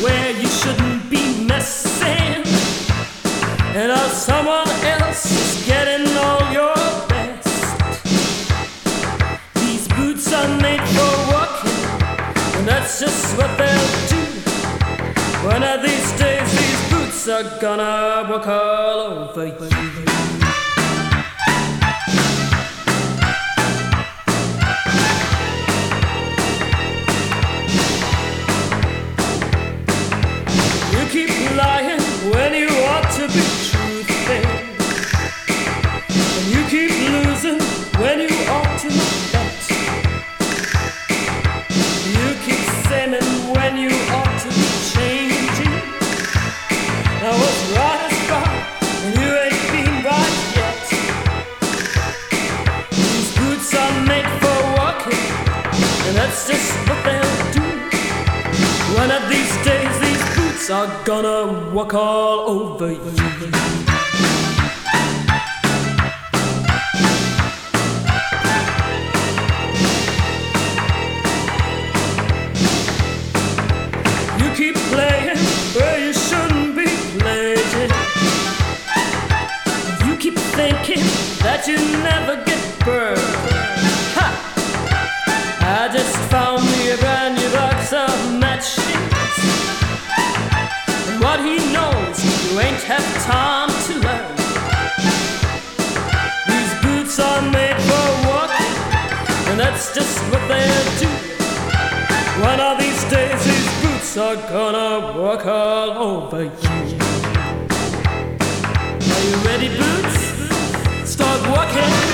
where you shouldn't be messing, and how someone else is getting all your best. These boots are made for walking, and that's just what they'll do. One of these days these boots are gonna walk all over you. You keep lying when you ought to be truthing, and you keep losing when you ought to not bet. You keep sinning when you ought to be changing. Now what's right is right, and you ain't been right yet. These boots are made for walking, and that's just what they'll do. One of these days these boots are gonna walk all over you. You keep playing where you shouldn't be playing. You keep thinking that you never get burned. Ha! I just found me a brand new box of matchsticks, and what he knows you ain't have time to learn. These boots are made for walking, and that's just what they'll do. One of these days these boots are gonna walk all over you. Are you ready, boots? Start walking.